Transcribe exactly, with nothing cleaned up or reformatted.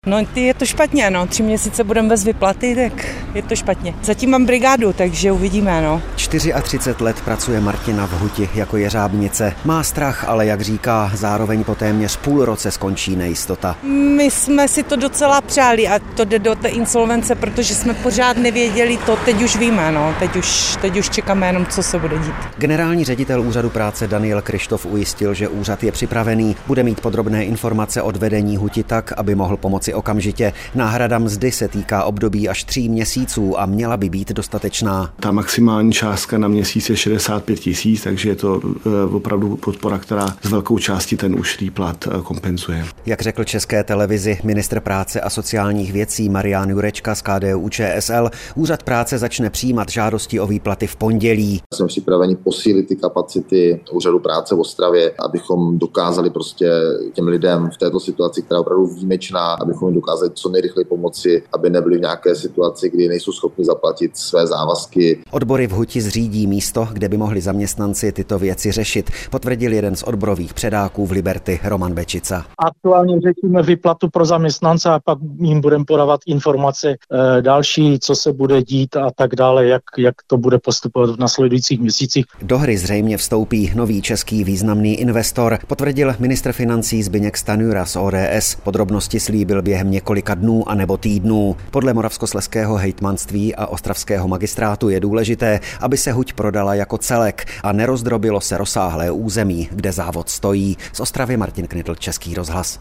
No je to špatně, no. Tři měsíce budeme bez vyplaty, tak je to špatně. Zatím mám brigádu, takže uvidíme, no. třicet čtyři let pracuje Martina v huti jako jeřábnice. Má strach, ale jak říká, zároveň po téměř půl roce skončí nejistota. My jsme si to docela přáli a to jde do té insolvence, protože jsme pořád nevěděli to, teď už víme, no. Teď už, teď už čekáme jenom, co se bude dít. Generální ředitel úřadu práce Daniel Krištof ujistil, že úřad je připravený, bude mít podrobné informace od vedení huti tak, aby mohl pomoci okamžitě. Náhrada mzdy se týká období až tří měsíců a měla by být dostatečná. Ta maximální částka na měsíc je šedesát pět tisíc, takže je to opravdu podpora, která z velkou částí ten ušlý plat kompenzuje. Jak řekl České televizi ministr práce a sociálních věcí Marián Jurečka z K D U Č S L, úřad práce začne přijímat žádosti o výplaty v pondělí. Jsme připraveni posílit ty kapacity úřadu práce v Ostravě, abychom dokázali prostě těm lidem v této situaci, která je opravdu výjimečná, abychom jim dokázali co nejrychleji pomoci, aby nebyli v nějaké situaci, kdy nejsou schopni zaplatit své závazky. Odbory v huti zřídí místo, kde by mohli zaměstnanci tyto věci řešit, potvrdil jeden z odborových předáků v Liberty Roman Bečica. Aktuálně řešíme výplatu pro zaměstnance a pak jim budeme podávat informace e, další, co se bude dít a tak dále, jak, jak to bude postupovat v nasledujících měsících. Do hry zřejmě vstoupí nový český významný investor, potvrdil ministr financí Zbyněk Stanjura z O D S. Podrobnosti slíbil během několika dnů a nebo týdnů. Podle Moravskoslezského hejtmanství a ostravského magistrátu je důležité, aby se huť prodala jako celek a nerozdrobilo se rozsáhlé území, kde závod stojí. Z Ostravy Martin Knitl, Český rozhlas.